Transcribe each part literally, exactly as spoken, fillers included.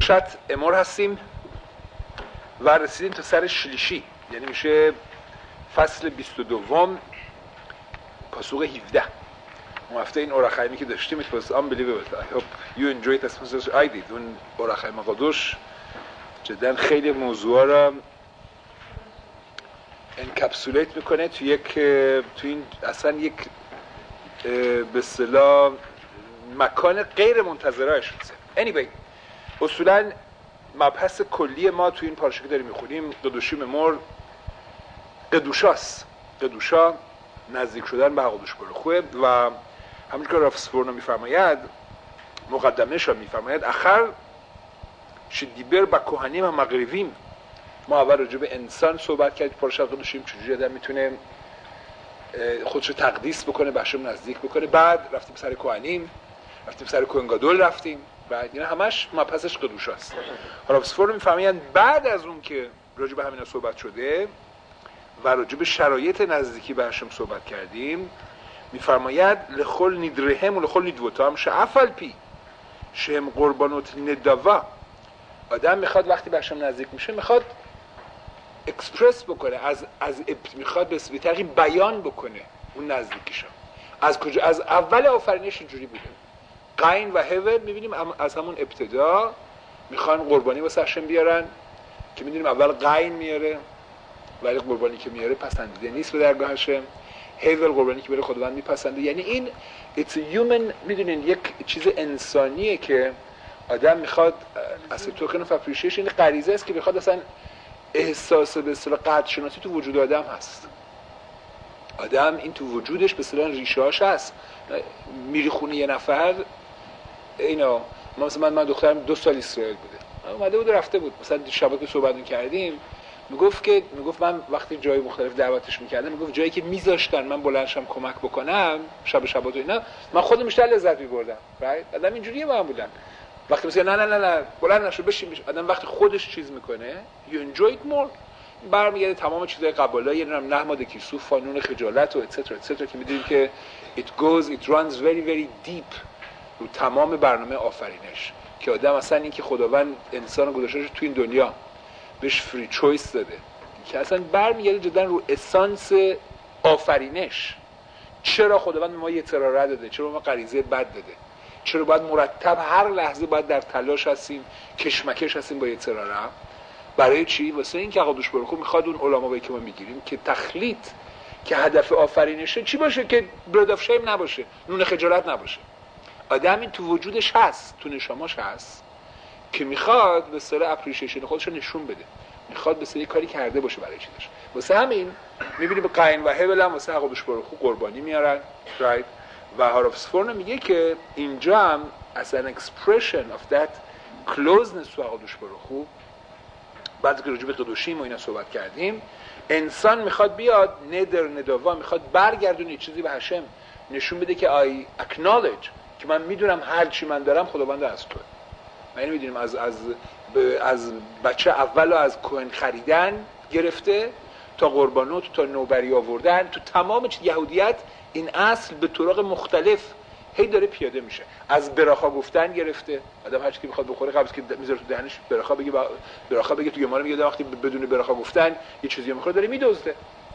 پرشت امور هستیم و رسیدیم تا سر شلیشی، یعنی میشه فصل بیست و دوم پاسوق هفده. اون هفته این اورخایمی که داشتیم it was unbelievable. I hope you enjoyed as much as I did. اون اورخایم قدوش جدا خیلی موضوعا را انکپسولیت میکنه تو یک تو این اصلا یک به اصطلاح مکان غیر منتظره شده. anyway اصولا مبحث کلی ما تو این پارچه که داریم میخونیم قدوشی ممور قدوشاست. قدوشا نزدیک شدن به قدوش بروخوه و همونجور که رافسفورنو میفرماید مقدمه‌ش را میفرماید اخر شدیبر با کهنیم و مغربیم. ما اول راجع به انسان صحبت کردیم پارچه قدوشیم چجوری آدم میتونه خودشو تقدیس بکنه به هشم نزدیک بکنه، بعد رفتیم سر کهنیم، رفتیم سر کوهنگادول، رفتیم بعد اینا همش مبحثش قدوشاست. رافسفورنو میفرمایند بعد از اون که راجع به همینا صحبت شده و راجع به شرایط نزدیکی به هشم صحبت کردیم میفرماید لخل نیدرهم و لخل نیدوتام شعفل پی شهم قربانوت ندوا. آدم میخواد وقتی به هشم نزدیک میشه میخواد اکسپرس بکنه، از از میخواد به طریقی بیان بکنه اون نزدیکیشو. از کجا؟ از اول آفرینش اینجوری بوده. قاین و هول میبینیم از همون ابتدا میخوان قربانی واسه هشم بیارن که میدونیم اول قاین میاره ولی قربانی که میاره پسندیده نیست به درگاه هشم. هول قربانی که میاره خداوند میپسنده. یعنی این it's a human، میدونین یک چیز انسانیه که آدم میخواد از توکن اف اپریشیشن، این غریزه است که میخواد اصلا احساس به اصطلاح قدر شناسی تو وجود آدم هست. آدم این تو وجودش به اصطلاح ریشه‌هاش هست. میری خونه یه نفر اینا، مثلا من من دخترم دو سال اسرائیل بوده، اومده بود رفته بود، مثلا شبا که صحبت می‌کردیم میگفت که میگفت من وقتی جای مختلف دعوتش می‌کردم میگفت جایی که میذاشتن من بلندشم کمک بکنم شب شبات و اینا من خودم بیشتر لذت می‌بردم. right آدم اینجوریه معمولا. وقتی مثلا نه نه نه نه بلند نشو بشین بشین، آدم وقتی خودش چیز میکنه you enjoy it more. برمیگرده تمام چیزای قبالا، یه نام نحمد کیسوف، فانون خجالت و اتسترا اتسترا که میدونیم که it goes it runs very very deep رو تمام برنامه آفرینش که آدم اصلا این که خداوند انسان گذاشته تو این دنیا بهش فری چویس داده که اصلا برمیگرده جدا رو اسانس آفرینش. چرا خداوند به ما یه تراره داده؟ چرا به ما غریزه بد داده؟ چرا باید مرتب هر لحظه باید در تلاش هستیم، کشمکش هستیم با یه تراره؟ برای چی؟ واسه این که قدوش بروخو میخواد اون علمایی که ما میگیریم که تخلیط که هدف آفرینشه چی باشه؟ که برد آف شیم نباشه، نون خجالت نباشه. آدم این تو وجودش هست، تو نشاماش هست که میخواد به اصطلاح اپریشیشن خودش رو نشون بده، میخواد به اصطلاح کاری کرده باشه برای چیزش. واسه همین میبینیم به قاین و هول هم واسه قدوش بروخو قربانی میارن. right و هارفسفورن میگه که اینجا هم as an expression of that closeness to قدوش بروخو، بعد که راجع به قدوشیم و اینا صحبت کردیم، انسان میخواد بیاد ندر ندوا، میخواد برگردونه چیزی به هشم نشون بده که I acknowledge که من میدونم هر چی من دارم خداوند از توه. ما اینو میدونیم از از از بچه اول از کوهن خریدن گرفته تا قربانوت تا نوبری آوردن تو تمام چیز یهودیت این اصل به طرق مختلف هی داره پیاده میشه. از براخا گفتن گرفته، آدم هر چی که میخواد بخوره قبل که میذاره تو دهنش براخا بگه با... براخا بگه تو گماره میگه وقتی بدون براخا گفتن یه چیزی میخوره داره میدزده.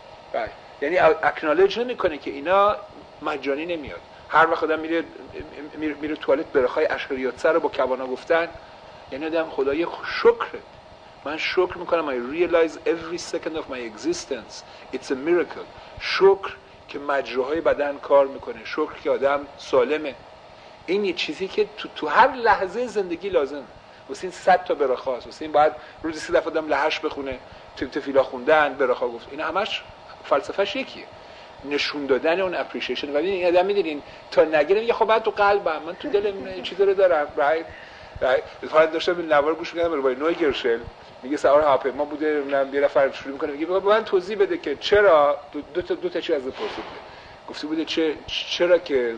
یعنی اکنالج نمیکنه که اینا مجانی نمیاد. هر وقت آدم میره میره, میره توالت براخای اشریات سر رو با کوانا گفتن، یعنی آدم خدای شکر، من شکر میکنم I realize every second of my existence it's a miracle. شکر که مجراهای بدن کار میکنه، شکر که آدم سالمه. این یه چیزی که تو, تو هر لحظه زندگی لازم. واسه این صد تا براخاست، واسه این باید روزی سه دفعه آدم لهش بخونه، تفیلا خوندن، براخا گفت، این همش فلسفه‌اش یکیه، نشون دادن اون اپریشیشن. و ببین این آدم میدونین تا نگیره میگه خب بعد تو قلبم من تو دلم چیزی رو دارم. رایت رایت فقط داشتم این نوار گوش می‌کردم رو با نوی گرشل میگه سوار هواپیما بوده، من یه نفر شروع میکنه میگه به من توضیح بده که چرا دو تا دو تا چیز از پرسید. گفته بوده چه چرا که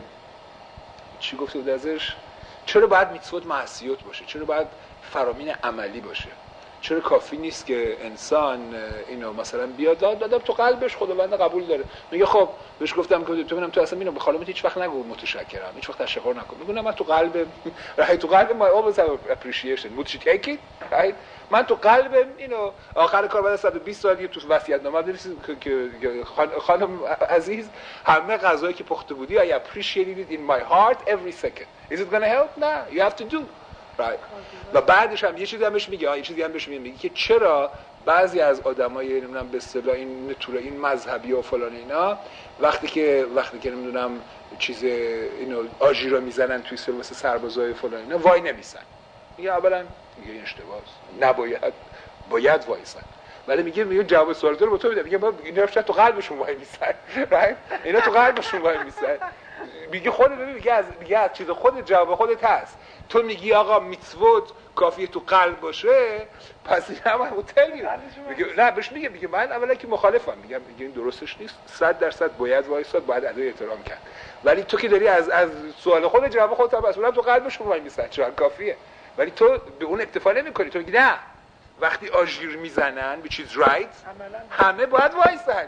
چی گفته بود ازش؟ چرا باید میتسوت معصیت باشه؟ چرا باید فرامین عملی باشه؟ چرا کافی نیست که انسان اینو مثلا بیاد دادم تو قلبش خداوند قبول داره؟ میگه خب بهش گفتم که تو ببینم تو اصلا اینو به خالمت هیچ وقت نگو متشکرم، هیچ وقت تشکر نکن. میگم من تو قلب راه تو قلب ما always have appreciation would you take it right؟ من تو قلبم اینو آخر کار بعد صد و بیست سال تو وصیت‌نامه بنویسید که خانم عزیز همه غذایی که پخته بودی I appreciated it in my heart every second. Is it gonna help؟ نه you have to do right. و بعدش هم یه چیزی هم بهش میگه، یه چیزی هم بهش میگه که چرا بعضی از آدمای نمیدونم به اصطلاح این نتوره این مذهبی و فلان اینا وقتی که وقتی که نمیدونم چیز اینو آژیر رو میزنن توی سر مثل سربازای فلان اینا وای نمیسن. میگه اولا میگه این اشتباهه، نباید باید وایسن. ولی میگه میگه جواب سوال رو با تو میده، میگه ما اینا تو قلبشون وای میسن right؟ اینا تو قلبشون وای میسن. میگه خودت ببین میگه از میگه از چیز خودت جواب خودت هست. تو میگی آقا میتوت کافیه تو قلب باشه پس این هم هتل میگه نه بهش میگه میگه من اولا که مخالفم، میگم میگه این درستش نیست، صد درصد باید وایساد، باید ادای احترام کرد. ولی تو که داری از از سوال خود جواب خودت هم اصلا تو قلبشون وای میسن چرا کافیه، ولی تو به اون اکتفا نمیکنی. تو میگی نه وقتی آژیر میزنن which is right همه باید وایسن،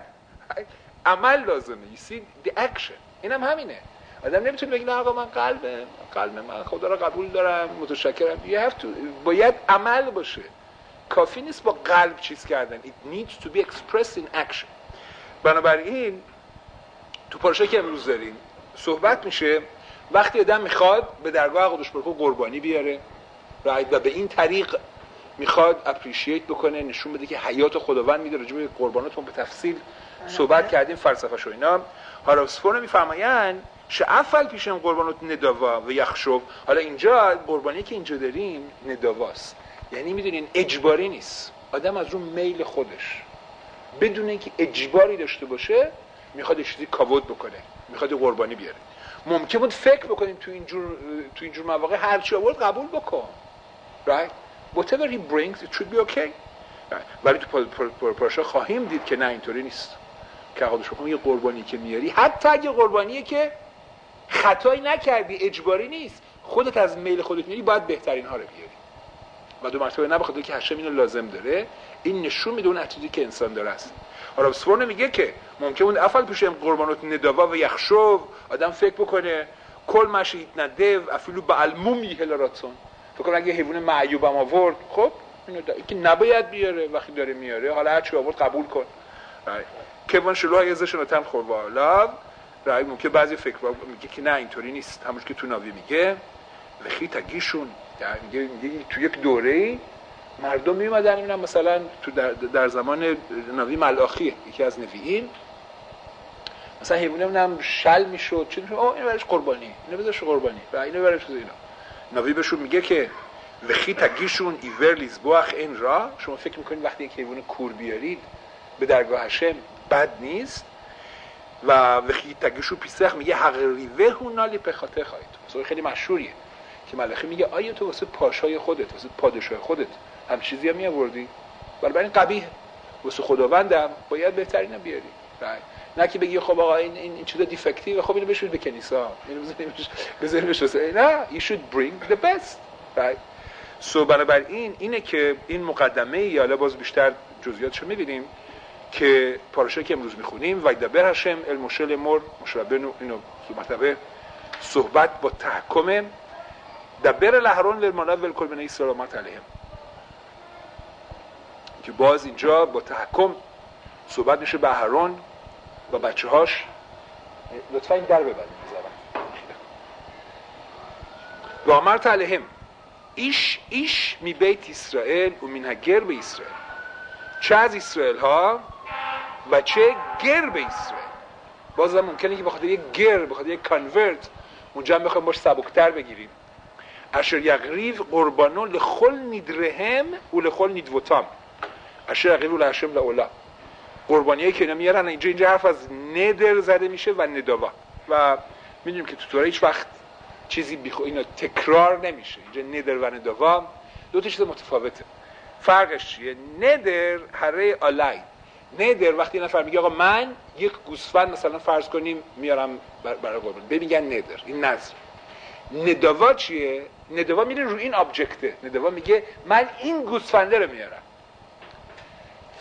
عمل لازمه. you see the action. اینم هم همینه. آدم نمیتونه بگه نه آقا من قلب قلب من خدا رو قبول دارم متشکرم. you have to باید عمل باشه، کافی نیست با قلب چیز کردن. it needs to be expressed in action. بنابراین تو پاراشایی که امروز داریم صحبت میشه وقتی آدم میخواد به درگاه قدوس برخو قربانی بیاره right؟ و به این طریق میخواد اپریشیت بکنه، نشون بده که حیات خداوند میده. راجع به قرباناتون به تفصیل صحبت کردیم، فلسفه‌شو اینا. هارابسفور میفرمایند شعفل پیشم قربانات نداوا و یخشوب. حالا اینجا قربانی که اینجا داریم نداواست، یعنی میدونین اجباری نیست. آدم از رو میل خودش بدون اینکه اجباری داشته باشه میخواد چیزی کاود بکنه، میخواد قربانی بیاره. ممکن بود فکر بکنیم تو اینجور تو اینجور مواقع هر چی آورد قبول بکن right whatever he brings it should be okay right. ولی تو پاراشا خواهیم دید که نه اینطوری نیست، که خودش بخوام یه قربانی که میاری حتی اگه قربانیه که خطایی نکردی اجباری نیست، خودت از میل خودت میاری باید بهترین ها رو بیاری. و دو مرتبه نه بخاطر که هشم اینو لازم داره، این نشون میده اون اتیتودی که انسان داره است. حالا سفر میگه که ممکن اون افعال پیشم قربانات نداوا و یخشو آدم فکر بکنه کل مشید ندو افیلو به المومی هلاراتون، فکر کنم اگه حیوان معیوب هم آورد خب اینو که نباید بیاره وقتی داره میاره حالا هر چی آورد قبول کن که وان شلوها یزشون تن خوروالا رای. ممکن بعضی فکر میگه که نه اینطوری نیست، همونش که تو ناوی میگه وخی تگیشون میگه میگه تو یک دوره‌ای مردم میومدن اینا مثلا تو در, در زمان ناوی ملاخی یکی از نبیین مثلا حیوانم نم شل میشد چی میشد آ اینو برش قربانی اینو بذارش قربانی و اینو برش اینا. ناوی بهشون میگه که وخی تگیشون ایور لیزبوخ این را. شما فکر میکنید وقتی یک حیوان کور بیارید به درگاه هشم بد نیست؟ و وقتی تگیشو پیسخ میگه حقیقیه هونالی پخاته خواهید. مثلا خیلی مشهوریه که ملخی میگه آیا تو واسه پاشای خودت واسه پادشاه خودت هم چیزی هم میآوردی؟ ولی این قبیحه. واسه خداوندم باید بهترینو بیاری. نه که بگی خب آقا این این چیزا دیفکتیو خب اینو بشورید به کنیسا اینو بزنیمش بزنیمش نه you should bring the best right. سو بنابراین اینه که این مقدمه ای حالا باز بیشتر جزئیاتشو می‌بینیم که پاراشایی که امروز میخونیم و دبر هشم المشل مر مشربن اینو مرتبه صحبت با تحکم دبر لهرون للمناد والکل بن اسرائیل علیهم که باز اینجا با تحکم صحبت میشه به هارون و بچه‌هاش. لطفا این در ببندید زبان و امرت علیهم ایش ایش می بیت اسرائیل و من هگر به اسرائیل، چه از اسرائیل ها و چه گر به اسرائیل. باز هم ممکنه که بخاطر یک گر بخاطر یک کانورت اونجا هم بخوایم باش سبکتر بگیریم. اشر یقریف قربانون لخل نیدرهم و لخل نیدوتام اشر یقریف و لحشم لعولا. قربانیایی که اینا میارن اینجا اینجا حرف از ندر زده میشه و نداوا و میدونیم که تو تورا هیچ وقت چیزی بیخو اینا تکرار نمیشه. اینجا ندر و نداوا دو تا چیز متفاوته. فرقش چیه؟ ندر هره آلای. ندر وقتی نفر میگه آقا من یک گوسفند مثلا فرض کنیم میارم برای قربانی بمیگن ندر، این نذر. نداوا چیه؟ نداوا میره رو این ابجکته. نداوا میگه من این گوسفنده رو میارم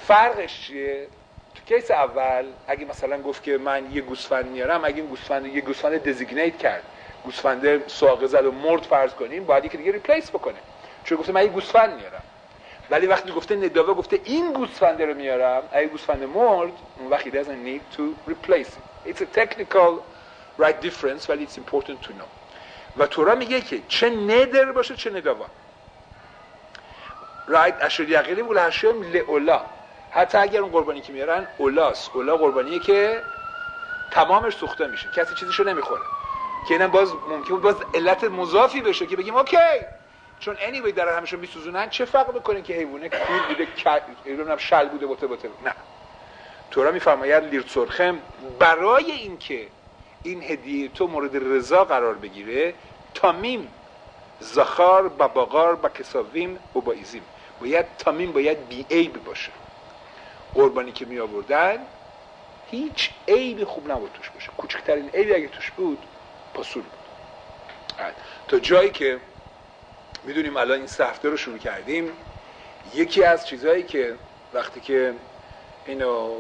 فرقش چیه؟ تو کیس اول اگه مثلا گفت که من یه گوسفند میارم، اگه این گوسفند یه گوسفند دزیگنیت کرد، گوسفند ساقه زد و مرد فرض کنیم، باید یکی دیگه ریپلیس بکنه، چون گفته من یه گوسفند میارم. ولی وقتی گفته نداوه گفته این گوسفند رو میارم، اگه گوسفند مرد، اون وقت he doesn't need to replace it. It's a technical right difference ولی it's important to know. و تورا میگه که چه ندر باشه چه نداوه. right اشر یقیلی بگو هشم لعلا، حتی اگر اون قربانی که میارن اولاست، اولا قربانیه که تمامش سوخته میشه، کسی چیزیشو نمیخوره، که اینم باز ممکنه باز علت مضافی بشه که بگیم اوکی چون anyway در همشون میسوزونن چه فرق میکنه که حیوانه کور بوده کردم شل بوده بوته بوته. نه، تورا میفرماید لیرتسورخم برای اینکه این هدیه تو مورد رضا قرار بگیره تامیم زخار با باقار با کساویم و با ایزیم، باید تامیم باید بی عیب باشه. قربانی که می آوردن هیچ عیبی خوب نبود توش باشه، کوچکترین عیبی اگه توش بود پاسور بود. تا جایی که میدونیم الان این سه هفته رو شروع کردیم، یکی از چیزهایی که وقتی که اینو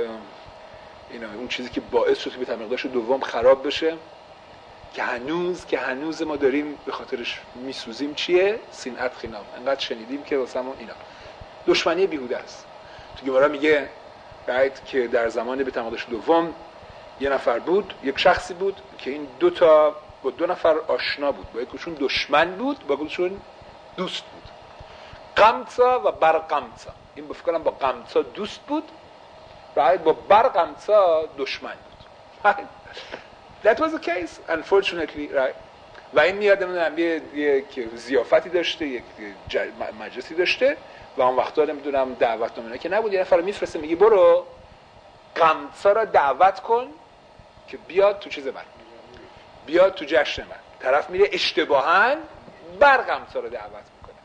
اینو اون چیزی که باعث شد که بیت مقداش دوم خراب بشه که هنوز که هنوز ما داریم به خاطرش میسوزیم چیه؟ سینعت خینام. انقدر شنیدیم که واسمون اینا دشمنی بیهوده است. تو گمارا میگه بعد که در زمان بیت مقداش دوم یه نفر بود، یک شخصی بود که این دو تا با دو نفر آشنا بود، با یکیشون دشمن بود با یکیشون دوست بود. قمصا و برقمصا، این بفکرم با قمصا دوست بود، بعد با برقمصا دشمن بود. That was the case unfortunately, right. و این میاد نمیدونم یک ضیافتی داشته، یک مجلسی داشته و اون وقتا نمیدونم دعوت نمونه که نبود، یه نفر رو میفرسته میگه برو قمصا را دعوت کن که بیاد تو چیز من، بیاد تو جشن من. طرف میره اشتباهاً برقمصا رو دعوت میکنه.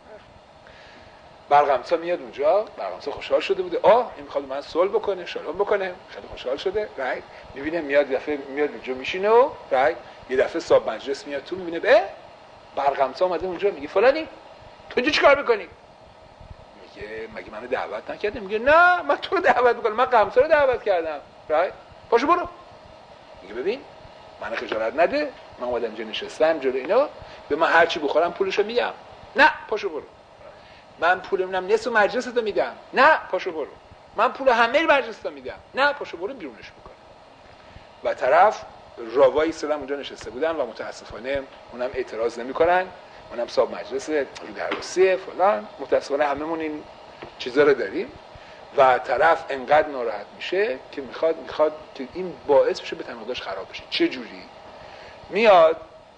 برقمصا میاد اونجا، برقمصا خوشحال شده بوده، آه این میخواد من صلح بکنه، شالوم بکنه، خیلی خوشحال شده، رایت. میبینه میاد دفعه میاد اونجا میشینه و رایت، یه دفعه صاحب مجلس میاد تو، میبینه به برقمصا اومده اونجا، میگه فلانی تو اینجا چیکار میکنی؟ میگه مگه منو دعوت نکردی؟ میگه نه من تو رو دعوت میکنم، من قمصا رو دعوت کردم، رایت. پاشو برو. میگه ببین من خجالت نده، من اومدم اینجا نشستم جلو اینا، به من هر چی بخورم پولشو میدم. نه پاشو برو. من پول میدم نصف مجلستو میدم. نه پاشو برو. من پول همه مجلستو میدم. نه پاشو برو، بیرونش میکنه. و طرف راوایی سلام اونجا نشسته بودن و متاسفانه اونم اعتراض نمیکنن، اونم صاحب مجلس رو درواسی فلان، متاسفانه هممون این چیزا رو داریم و طرف انقدر ناراحت میشه که میخواد میخواد که این باعث بشه به تمقداش خراب بشه. چه جوری؟ میاد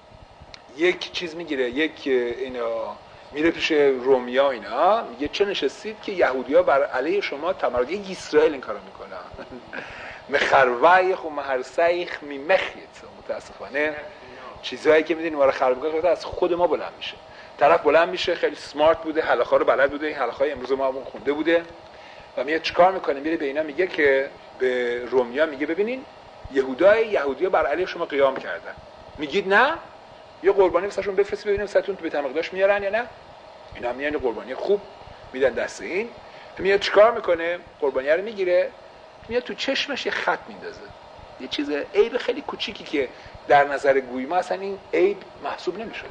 یک چیز میگیره، یک اینا میره پیش رومیا اینا، میگه چه نشستید که یهودی‌ها بر علیه شما تمرد، یک اسرائیل این کارو میکنن. مخروایخ و مهرسایخ میمخیت. متاسفانه چیزایی که میدونیم ما رو خراب میکنه از خود ما بلند میشه. طرف بلند میشه، خیلی سمارت بوده، حلقه‌ها رو بلد بوده، این حلقه‌های امروز ما همون خونده بوده و میاد چیکار میکنه؟ میره به اینا میگه که به رومیا میگه ببینین یهودای یهودی‌ها بر علیه شما قیام کردن، میگید نه؟ یه قربانی واسهشون بفرستید ببینیم ستون تو بیت مقدس میارن یا نه. اینا میان قربانی خوب میدن دست این، میاد چیکار میکنه؟ قربانی رو میگیره، میاد تو چشمش یه خط میندازه، یه چیز عیب خیلی کوچیکی که در نظر گوی ما اصلا این عیب محسوب نمیشه،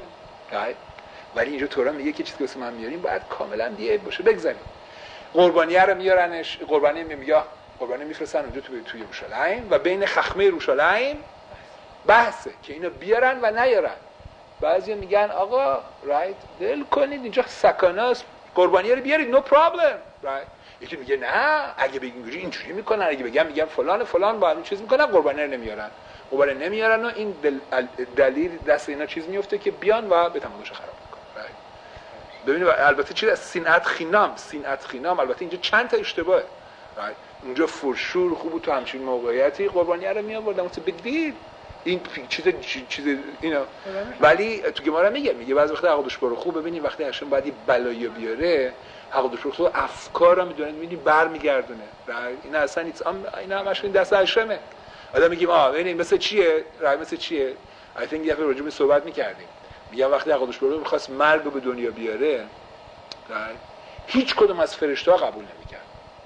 ولی اینجا تورا میگه که چیزی که واسه من میاریم باید کاملا بی عیب باشه. بگذاریم قربانی رو میارنش، قربانی میگه قربانی میفرستن اونجا تو توی یروشلایم و بین خخمه یروشلایم بحثه که اینو بیارن و نیارن. بعضی میگن آقا رایت دل کنید اینجا سکاناست، قربانی رو بیارید نو پرابلم، رایت. یکی میگه نه اگه بگیم اینجوری اینجوری میکنن، اگه بگم میگم فلان فلان با این چیز میکنن، قربانی رو نمیارن، قربانی نمیارن و این دل... دلیل دست اینا چیز میفته که بیان و به تمامش خراب میکنن. رایت. ببینید البته چیز از سینعت خینام، سینعت خینام البته اینجا چند تا اشتباهه. رایت. اونجا فرشور خوب تو همچین موقعیتی قربانی رو میآوردن، مثلا بگید این چیز چیز اینا، ولی تو گمارا میگه میگه بعضی وقتا عقدش برو خوب ببینید وقتی هاشم بعدی بلایی بیاره عقدش رو خوب افکارا میدونن میبینی برمیگردونه. اینا اصلا نیست، اینا همش این دست هاشمه. آدم میگیم آ ببین مثل چیه؟ رای مثل چیه؟ I think یه راجع به صحبت میکردیم. میگم وقتی عقدش برو میخواست مرگ به دنیا بیاره، هیچ کدوم از فرشته‌ها قبول نمیکرد.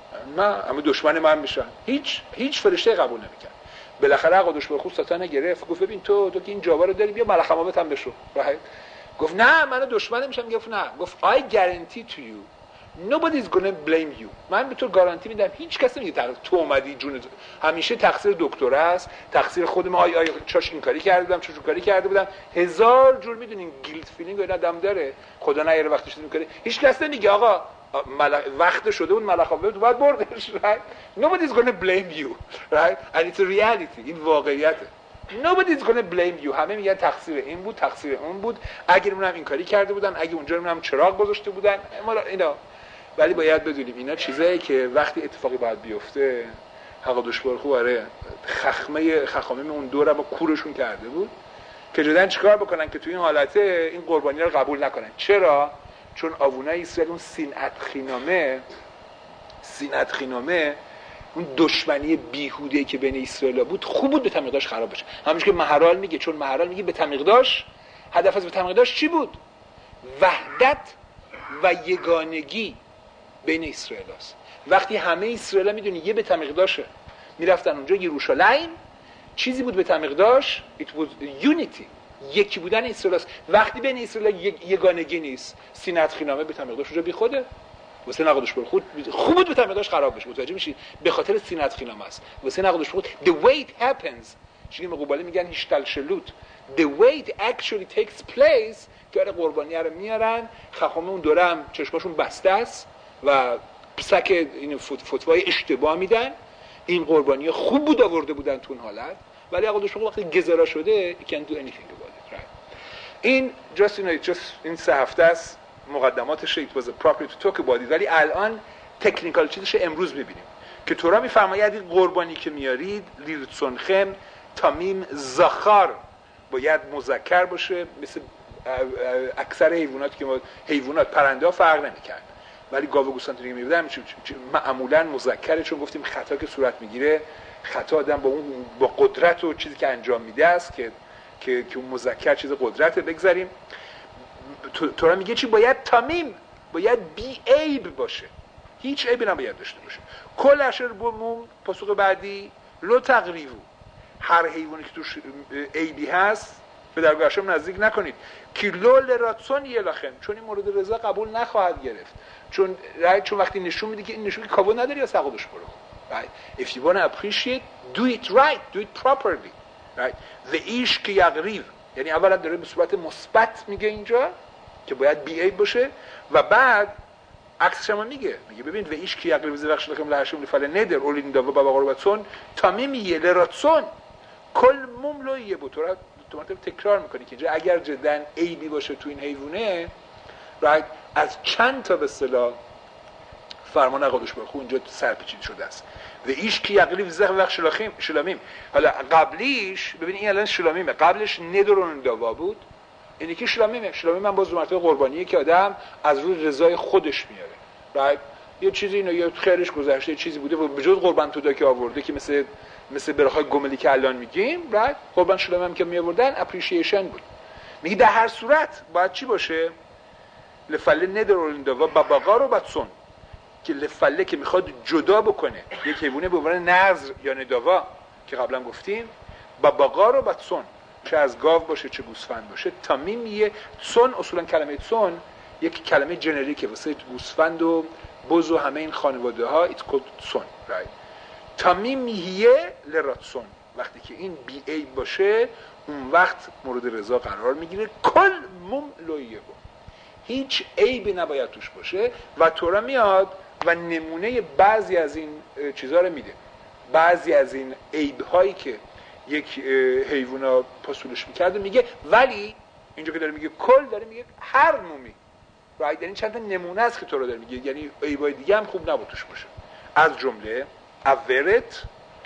نه اما دشمن من میشن. هیچ هیچ فرشته قبول نمیکرد. بالاخره قدوش به خود ساتانه گرفت، گفت ببین تو تو که این جاوا رو داری، بیا ملخ حمامت هم بشو. گفت نه منو دشمن میشم. گفت نه، گفت I guarantee to you nobody is gonna blame you. من به تو گارانتی میدم هیچ کسی نمیگه تو اومدی جون، همیشه تقصیر دکتر است، تقصیر خودم، آی آی چاش این کاری کرده بودم، چاش اون کاری کرده بودم، هزار جور میدونین گیلت فیلینگ اینا آدم داره، خدا نیاره وقتش میکنه. هیچ کس نمیگه آقا مل... وقت شده اون ملخابه تو باید بردش. right nobody is gonna blame you, right and it's a reality. این واقعیته. nobody is gonna blame you. همه میگن تقصیر این بود، تقصیر اون بود، اگه اونم این کاری کرده بودن، اگه اونجا اونم چراغ گذاشته بودن، اینا. ولی باید بدونیم اینا چیزایی که وقتی اتفاقی باید بیفته، حق دوشبارخو برای خخمه خخامیم اون دور ما کورشون کرده بود که جدن چیکار بکنن که توی این حالته این قربانی رو قبول نکنن. چرا؟ چون آوونای اسرائیل اون سینعت خینامه سینعت خینامه اون دشمنی بیهوده‌ای که بین اسرائیل بود خوب بود به تمیقداش خراب بشه. همونش که مهرال میگه، چون مهرال میگه به تمیقداش، هدف از به تمیقداش چی بود؟ وحدت و یگانگی بین اسرائیل هست. وقتی همه اسرائیل ها میدونی یه بیت مقداشه میرفتن اونجا، یروشلایم چیزی بود بیت مقداش، it was unity، یکی بودن اسرائیل هست. وقتی بین اسرائیل یگانگی نیست، سینت خینامه بیت مقداش اونجا بی خوده واسه نقدش بر خود خوب بود بیت مقداش خراب بشه. متوجه میشی؟ به خاطر سینت خینامه است واسه نقدش خود. the way it happens، چیزی مقوباله میگن هیشتل شلوت، the way it actually takes place، که قربانی رو میارن، خخامه اون دوره هم چشماشون بسته است و پسک این فتوای اشتباه میدن. این قربانی خوب بود آورده بودن تو اون حالت، ولی عقل دوشبارخو وقتی گزارا شده you can't do anything about it, right؟ این just you know, just این سه هفته است مقدماتش it was appropriate to talk about it. ولی الان تکنیکال چیزش امروز میبینیم که تورا میفرماید این قربانی که میارید لیرتسونخم تامیم زخار باید مذکر باشه، مثل اکثر حیوانات که ما حیوانات پرنده ها فرق نمی‌کنه، ولی گاو و گوسفند دیگه می‌بودن معمولاً مذکره، چون گفتیم خطا که صورت میگیره، خطا آدم با اون با قدرت و چیزی که انجام میده است که که که اون مذکر چیز قدرت. بگذاریم تورا میگه چی؟ باید تامیم، باید بی عیب باشه، هیچ عیبی نباید داشته باشه. کل اشر بوم پاسخ بعدی لو تقریبو، هر حیوانی که توش عیبی هست به درگاه هشم نزدیک نکنید. کیلو لراتسون یلاخم، چون این مورد رضا قبول نخواهد گرفت، چون رایت چون وقتی نشون میده که این نشون که کابو نداری از حق دوشبارخو. right if you want to appreciate do it right, do it properly, right the ish که یغریب، یعنی اولا داره به صورت مثبت میگه اینجا که باید بی عیب باشه، و بعد عکسش هم میگه میگه ببین و ایش که یغریب ز بخش لکم لهشم لفل ندر اولین داو بابا قربتون تامیم یلراتسون کل مملویه بوتورا. تو تکرار میکنی که اینجا اگر جدن عیبی باشه تو این حیوانه، right از چند تا به اصطلاح فرمان عقل دوشبارخو اینجا سرپیچیده شده است. و ایش که یغلیب زخ وقت شلاخیم شلامیم. حالا قبلیش ببین این الان شلامیمه، قبلش ندرون داوا بود، اینی که شلامیمه. شلامیم من باز مرتبه قربانیه که آدم از روی رضای خودش میاره، right یه چیزی اینو یه خیرش گذشته چیزی بوده و به جز قربان تودا که آورده که مثل مثل برخای گملی که الان میگیم، right قربان شلامیم هم که میآوردن اپریشیشن بود. میگه در هر صورت باید چی باشه؟ لفله ندرون داوا باباقا رو باتسون، که لفله که میخواد جدا بکنه یک حیوانه به عنوان نظر یا نداوا که قبلا گفتیم، باباقا رو باتسون، چه از گاو باشه چه گوسفند باشه. تامیمیه سون، اصولا کلمه سون یک کلمه جنریکه واسه گوسفند و بز و همه این خانواده ها ایت کولد سون، رایت تامیمیه لراتسون، وقتی که این بی عیب باشه اون وقت مورد رضا قرار میگیره. کل مم لویه با، هیچ عیبی نباید توش باشه. و تورا میاد و نمونه بعضی از این چیزها رو میده، بعضی از این عیب‌هایی که یک حیوان پاسولش میکرده میگه، ولی اینجا که داره میگه کل، داره میگه هر مومی، رایت یعنی چند تا نمونه است که تورا داره میگه، یعنی عیب‌های دیگه هم خوب نباید توش باشه. از جمله اورت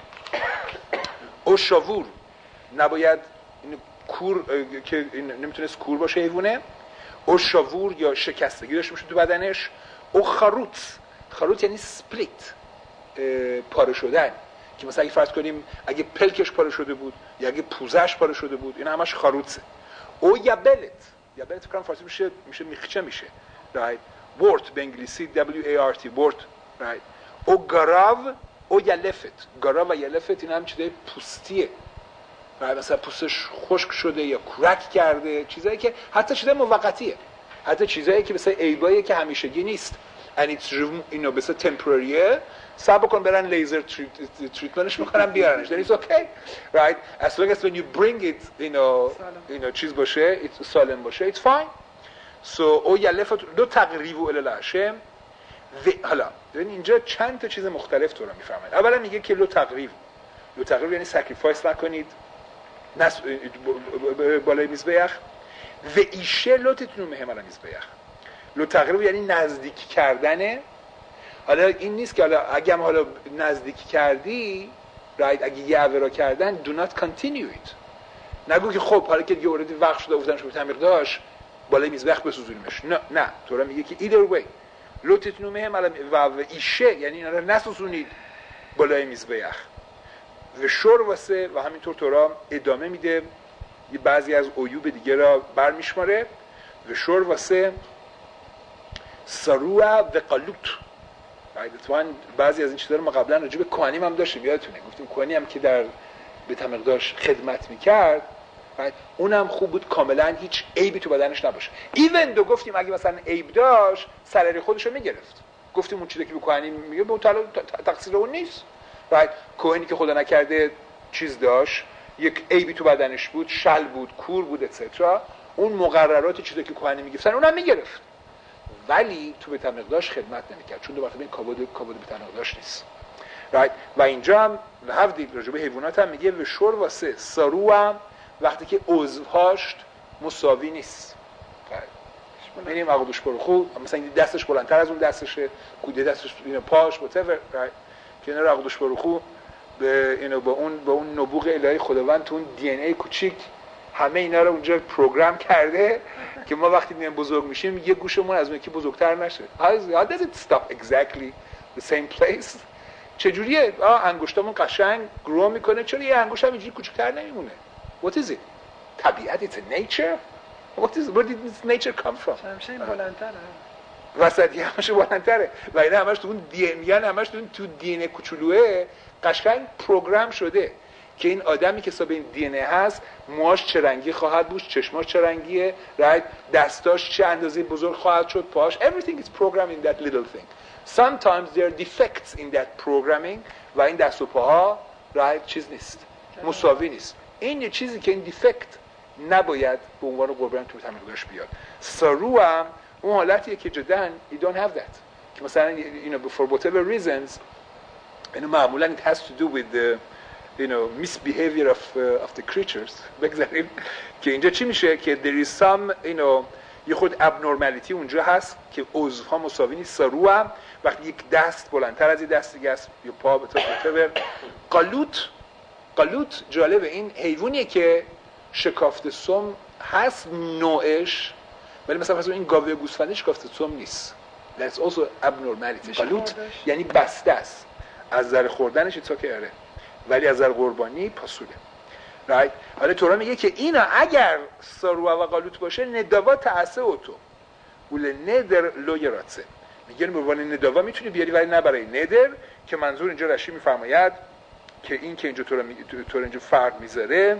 او شاور، نباید این کور که نمیتونست کور باشه حیوانه، او شاور یا شکستگی داشته باشه تو بدنش، او خروت، خروت یعنی سپلیت، پاره شدن، که مثلا اگه فرض کنیم اگه پلکش پاره شده بود یا اگه پوزش پاره شده بود، این همش خروته. او یابلت، یابلت فکر کنم فارسی میشه میشه میخچه میشه، رایت ورت به انگلیسی دبلیو ای آر تی ورت، رایت او گاراو او یلفت. گاراو و یلفت این هم چیزای پوستیه، مثلا پوستش خشک شده یا کورک کرده، چیزایی که حتی چیزای موقتیه، حتی چیزایی که مثلا عیبایی که همیشگی نیست and it's اینو مثلا تمپوراریه، صبر کن برن لیزر تریتمنتش میکنن بیارنش، then it's okay right as long as when you bring it you know you know چیز باشه it's سالم باشه it's fine. so او یلفت دو تقریب و الالعشم. حالا ببین اینجا چند تا چیز مختلف تو رو میفهمن. اولا میگه که لو تقریب، لو تقریب یعنی سکریفایس نکنید نس بالای میزبیخ و ایشه لو تتونو مهم على میزبیخ. لو تقریب یعنی نزدیکی کردنه. حالا این نیست که حالا اگه هم حالا نزدیکی کردی رایت اگه یه عوض کردن do not continue it. نگو که خب حالا که دیگه اوردی وقت شده گفتن شو تعمیق داشت بالای میزبخ بسوزونیمش. نه نه تو را میگه که either way لو تتونو مهم على و ایشه یعنی اینا رو نسوزونید بالای میزبیخ. و شور واسه و همینطور تورا ادامه میده یه بعضی از عیوب دیگه را برمیشماره. و شور واسه سروع و قلوت. اتفاقاً بعضی از این چیزا رو ما قبلا راجع به کوهنیم هم داشتیم، یادتونه گفتیم کوهنی هم که در بیت مقداش خدمت میکرد اونم خوب بود کاملا هیچ عیبی تو بدنش نباشه. ایون دو گفتیم اگه مثلا عیب داشت سرری خودش رو میگرفت، گفتیم اون چیزی که به کوهنی میگه به اون تقصیر اون نیست. right کوهنی که خدا نکرده چیز داشت یک عیبی تو بدنش بود، شل بود، کور بود اتسترا، اون مقررات چیزی که کوهنی میگفتن اونم میگرفت، ولی تو بیت مقداش خدمت نمیکرد چون دو وقت این کابود کابود بیت مقداش نیست. right و اینجا هم هفت راجع به حیوانات هم میگه و شور واسه سارو هم وقتی که عضوهاش مساوی نیست. یعنی مقدوش برخو مثلا دستش بلندتر از اون دستشه، کوده دستش اینو پاش whatever right که اینا رو مقدوش برخو به اینو با اون با اون نبوغ الهی خداوند تو اون دی ان ای کوچیک همه اینا رو اونجا پروگرام کرده که ما وقتی میایم بزرگ میشیم یه گوشمون از اون یکی بزرگتر نشه. how does it stop exactly the same place؟ چجوریه آ انگشتامون قشنگ گرو میکنه چرا یه انگشت هم اینجوری کوچیک‌تر نمیمونه؟ what is it؟ طبیعت it's a nature؟ what is where did this nature come from؟ همیشه بلندتره، وسطی همیشه بلندتره و اینا همش تو اون دی ان میان همش تو تو دی ان کوچولوئه قشنگ پروگرام شده که این آدمی که حساب این دی ان هست موهاش چه رنگی خواهد بود، چشماش چه رنگیه، right دستاش چه اندازه بزرگ خواهد شد، پاش everything is programmed in that little thing. sometimes there are defects in that programming و این دست و پاها right چیز نیست، مساوی نیست. این یه چیزی که این دیفکت نباید به عنوان قربانی تو تمرینش بیاد. سارو هم اون حالتیه که جداً you don't have that که مثلا you know for whatever reasons اینو معمولاً it has to do with the you know misbehavior of uh, of the creatures. بگذاریم که اینجا چی میشه که there is some you know یه خود abnormality اونجا هست که عضوها مساوی نیست. سارو هم وقتی یک دست بلندتر از یک دست دیگه است یا پا به whatever. قالوت قالوت جالبه این حیوانیه که شکافت سم هست نوعش، ولی مثلا مثلا این گاوه گوسفندی شکافت سم نیست. That's also abnormality. قالوت یعنی بسته است، از نظر خوردنش ایتساکه اره ولی از نظر قربانی پاسوله. right حالا تورا میگه که اینا اگر سارو و قالوت باشه نداوا تعسه اوتو ول ندر لویراتسه، میگن به عنوان نداوا میتونی بیاری ولی نه برای ندر، که منظور اینجا رشی میفرماید که این که اینجا تورا تورا اینجا فرق میذاره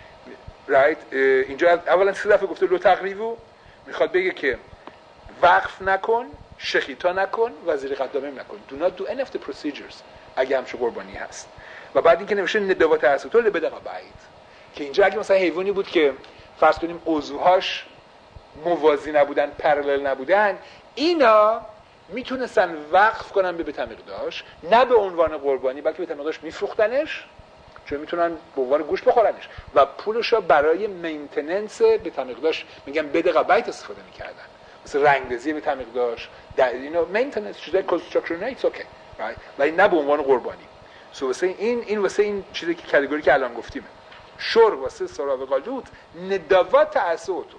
right اینجا اولا سه دفعه گفته لو تقریبو، میخواد بگه که وقف نکن، شخیتا نکن و زیر قدامه نکن. do not do any of the procedures اگه همچه قربانی هست. و بعد اینکه نوشته ندوات حسوتو لبدقا بعید، که اینجا اگه مثلا حیوانی بود که فرض کنیم عضوهاش موازی نبودن، پرالل نبودن، اینا میتونستن وقف کنن به بیت مقداش، نه به عنوان قربانی بلکه بیت مقداش میفروختنش چون میتونن به عنوان گوشت بخورنش و پولشو برای مینتیننس بیت مقداش میگن بدقا بعید استفاده میکردن، مثل رنگرزی بیت مقداش در اینو مینتیننس چیزای کنستراکشن ایتس اوکی رایت، ولی نه به عنوان قربانی. سو واسه این این واسه این چیزی که کاتگوری که الان گفتیم شور واسه سراغ قالوت ندوات تعسوتو،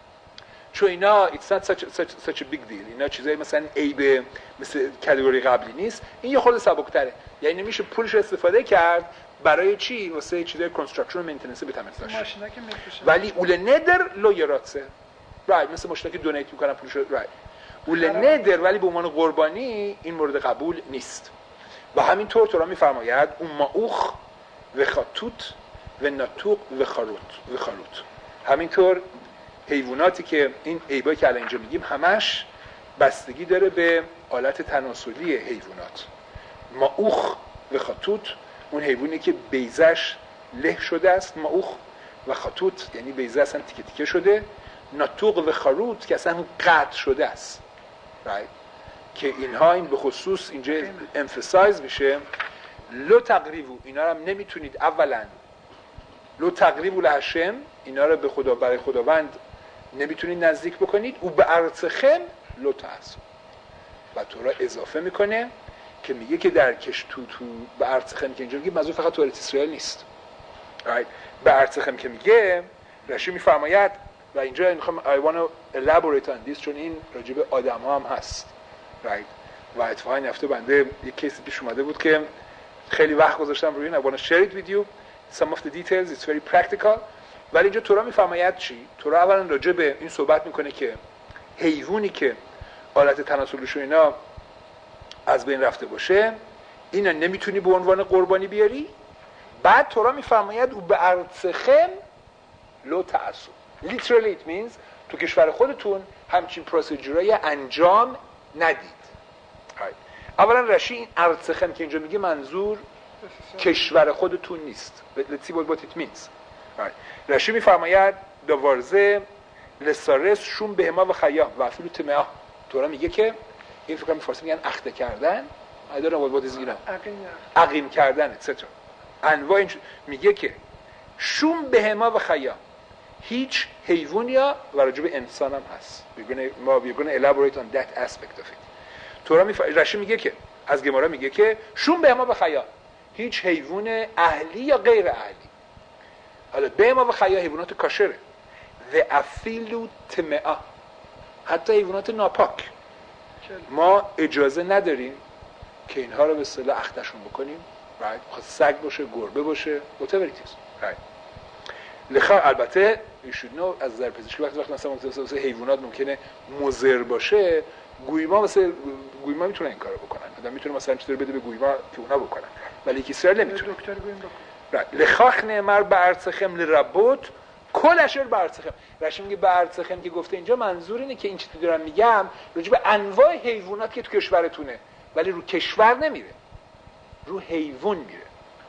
چون اینا it's not such such such a big deal، اینا چیزای مثلا عیب مثل کاتگوری قبلی نیست، این یه خورده سبک‌تره، یعنی نمیشه پولش استفاده کرد برای چی؟ واسه چیزای کنستراکشن و مینتیننس بیت مقداش، ماشینا که میفروشن، ولی اول ندر لویراتسه رایت مثل ماشینا که دونیت میکنن پولش رایت اول ندر، ولی به عنوان قربانی این مورد قبول نیست. و همینطور تورا میفرماید اون ماوخ و خاتوت و ناتوق و خاروت و خاروت. همینطور حیواناتی که این عیبایی که الان اینجا میگیم همش بستگی داره به آلت تناسلی حیوانات. ماوخ و خاتوت اون حیوانی که بیضه‌اش له شده است، ماوخ، و خاتوت یعنی بیضه اصلا تیکه تیکه شده. ناتوق و خاروت که اصلا قطع شده است. right. که اینها این به خصوص اینجا امفسایز میشه. لو تقریبو، اینا رو هم نمیتونید اولا لو تقریبو لهشم، اینا رو به خدا برای خداوند نمیتونید نزدیک بکنید. او به ارتخم لو تعصب، و تو را اضافه میکنه که میگه که در کش تو تو به ارتخم که اینجا میگه منظور فقط تو اسرائیل نیست. right. به ارتخم که میگه رشی میفرماید و اینجا میخوام I want to elaborate on this چون این راجع به آدم ها هم هست. right. و اتفاقا این هفته بنده یک کیسی پیش اومده بود که خیلی وقت گذاشتم روی این. I want to share it with you some of the details. It's very practical. ولی اینجا تورا میفرماید چی؟ تورا اولا راجع به این صحبت میکنه که حیوانی که آلت تناسلش و اینا از بین رفته باشه اینا نمیتونی به عنوان قربانی بیاری. بعد تورا میفرماید او به ارتخم لو تعصب. literally it means تو کشور خودتون همچین پروسیجرای انجام ندید. اولا رشی این ارتخم که اینجا میگه منظور کشور خودتون نیست. let's see what it means. رشی میفرماید دوارزه لسارس شوم بهما و خیا و افیلو تمعا. تورا میگه که این فکر کنم فارسی میگن اخته کردن. I don't know what is it. عقیم کردن etc. انواع این میگه که شوم بهما و خیا، هیچ حیوانیا و راجب انسان هم هست. ما we're going to elaborate on that aspect of it. تورا میف... رشی میگه که از گمارا میگه که شوم بهما و خیا، هیچ حیوان اهلی یا غیر اهلی. حالا بهما و خیا حیوانات کاشره. و افیلو تمعا، حتی حیوانات ناپاک ما اجازه نداریم که اینها رو به اصطلاح اختشون بکنیم. right. خواهد سگ باشه، گربه باشه، whatever it is. right. لخا البته you should know از نظر پزشکی وقتی وقتی مثلا مثلا حیوانات ممکنه مضر باشه، گویما مثلا گویما میتونه این کارو بکنن. آدم میتونه مثلا چطوری بده به گویما که اونا بکنن، ولی کی اسرائیل نمیتونه. دکتر گویم بکن. لخاخ نمر برتخم لربوت کلشر برتخم. رشی میگه برتخم که گفته اینجا منظور اینه که این چیزی دارم میگم راجع به انواع حیوانات که تو کشورتونه، ولی رو کشور نمیره، رو حیوان میره.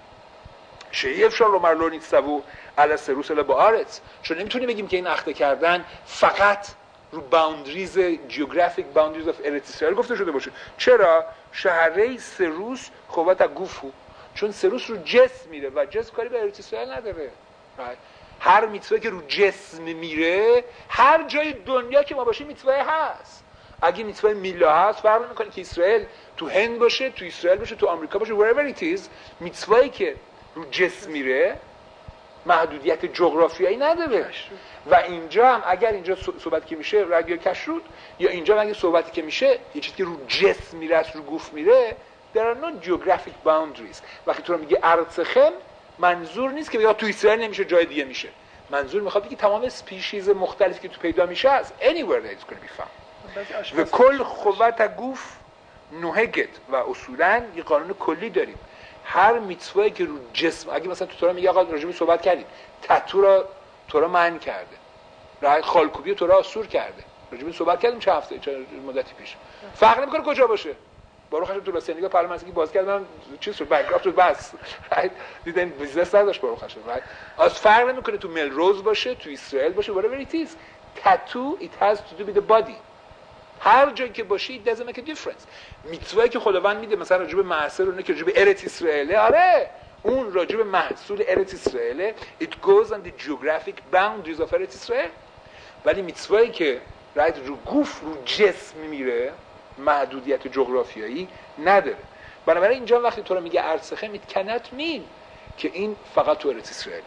شیف شال رو مرلونی سبو علی سروسل با آرت. چون نمیتونیم بگیم که این اخته کردن فقط رو باوندریز جیوگرافیک باوندریز اف ارت اسرائیل گفته شده باشه. چرا؟ شهره سروس خوات گوفو، چون سروس رو جسم میره و جسم کاری به ارت اسرائیل نداره. هر میتوه که رو جسم میره هر جای دنیا که ما باشیم میتوه هست. اگه میتوه میلا هست فرق نمیکنه که اسرائیل تو هند باشه، تو اسرائیل باشه، تو آمریکا باشه، wherever it is، میتوهی که رو جسم میره محدودیت جغرافیایی نداره. و اینجا هم اگر اینجا صحبت که میشه رادیو کشرود، یا اینجا هم اگه صحبتی که میشه یه چیزی که رو جسم میره رو گوف میره، there are no geographic boundaries. وقتی تو رو میگه ارتخم منظور نیست که بگه تو اسرائیل نمیشه جای دیگه میشه، منظور میخواد بگه تمام اسپیشیز مختلفی که تو پیدا میشه از anywhere that it's going to be found. و کل خوات گوف نوهگت و اصولا یه قانون کلی داریم. هر میتوایی که رو جسم، اگه مثلا تو تورا میگه آقا راجع به صحبت کردیم تتو را تورا منع کرده، راه خالکوبی تورا آسور کرده، راجع به صحبت کردیم چه هفته چه مدتی پیش، فرق نمیکنه کجا باشه. باروخ هاشم تو راسیانیگا پارلمانسی باز کردم چیز شد بک‌گراف شد بس دیدن بیزنس نداشت باروخ هاشم. از فرق نمیکنه تو ملروز باشه، تو اسرائیل باشه، whatever it is. tattoo it has to do with the body. هر جایی که باشی it doesn't make a difference. میتوایی که خداوند میده مثلا راجع به معصر اونه که راجع به ارت اسرائیل، آره اون راجع به محصول ارت اسرائیل it goes on the geographic boundaries of ارت اسرائیل. ولی میتوایی که رایت رو گوف رو جسم میره محدودیت جغرافیایی نداره. بنابراین اینجا وقتی تو رو میگه ارتسخه it cannot mean که این فقط تو ارت اسرائیل.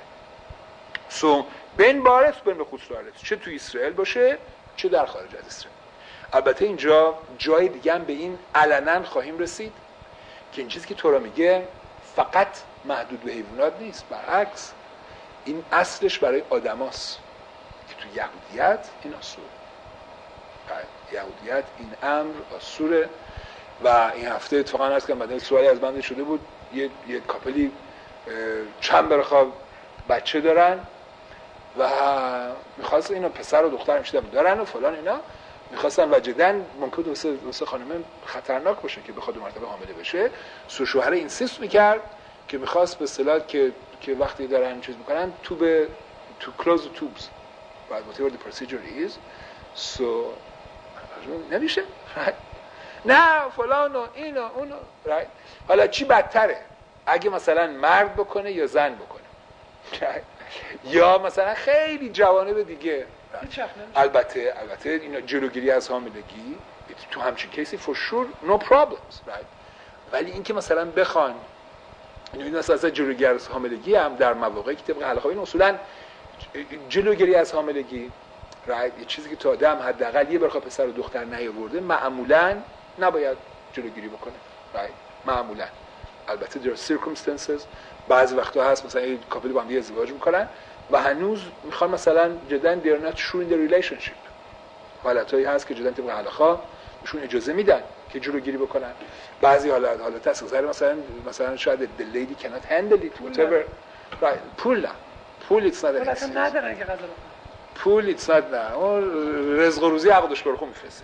سو بین بارس بین به خصوص چه تو اسرائیل باشه چه در خارج از اسرائیل. البته اینجا جای دیگه هم به این علنا خواهیم رسید که این چیزی که تورا میگه فقط محدود به حیوانات نیست، برعکس این اصلش برای آدماست که تو یهودیت این آسوره. یهودیت این امر آسوره و این هفته اتفاقا هست که بعد سوالی از بنده شده بود یه یه کاپلی چند برخواب بچه دارن و میخواست اینو پسر و دختر میشدن دارن و فلان اینا میخواستن و جدن ممکن واسه واسه خانم خطرناک باشه که بخواد مرتبه حامله بشه. سو شوهر اینسیست میکرد که میخواست به اصطلاح که که وقتی دارن چیز میکنن تو به تو کلوز توبز بعد whatever the procedure is so نمیشه نه فلان و اینو اونو right. حالا چی بدتره اگه مثلا مرد بکنه یا زن بکنه یا مثلا خیلی جوانب دیگه البته البته اینا جلوگیری از حاملگی تو همچین کیسی for sure no problems right. ولی اینکه مثلا بخوان این مثلا از جلوگیری از حاملگی هم در مواقعی که طبق حلقه این اصولا جلوگیری از حاملگی right. یه چیزی که تا آدم حداقل یه برخواه پسر و دختر نیاورده معمولا نباید جلوگیری بکنه right. معمولا البته در circumstances بعضی وقتا هست مثلا یه کاپل با هم دیگه ازدواج میکنن و هنوز میخوان مثلا جدن they're not sure in the relationship حالتایی هست که جدن طبق حلقه بهشون اجازه میدن که جلوگیری بکنن. بعضی حالت حالت هست که مثلا مثلا شاید the lady cannot handle it whatever right. پول نه پول it's not an excuse ندارن که قضا پول it's not نه اون رزق و روزی عقدش برخون میفرسته.